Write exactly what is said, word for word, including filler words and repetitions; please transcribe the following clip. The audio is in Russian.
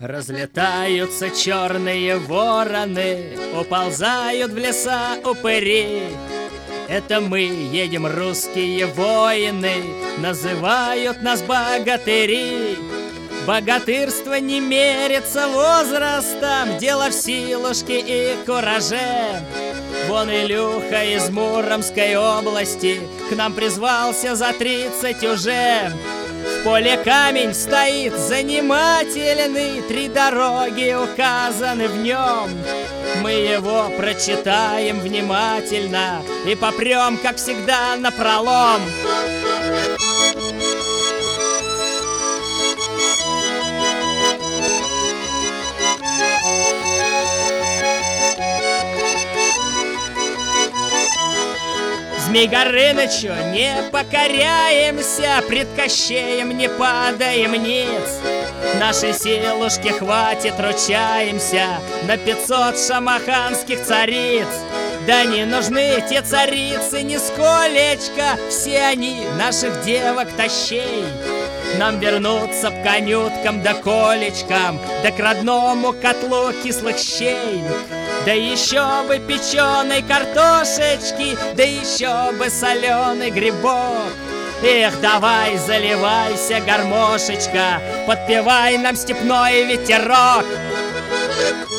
Разлетаются черные вороны, уползают в леса упыри. Это мы едем, русские воины, называют нас богатыри. Богатырство не мерится возрастом, дело в силушке и кураже. Вон Илюха из Муромской области к нам призвался за тридцать уже. В поле камень стоит занимательный, три дороги указаны в нем. Мы его прочитаем внимательно и попрем, как всегда, напролом. Змей Горынычу не покоряемся, пред Кощеем не падаем ниц. Нашей силушки хватит, ручаемся, на пятьсот шамаханских цариц. Да не нужны те царицы нисколечко, все они наших девок тащей. Нам вернуться к конюткам да колечкам, да к родному котлу кислых щей. Да еще бы печеной картошечки, да еще бы соленый грибок. Эх, давай заливайся, гармошечка, подпевай нам степной ветерок.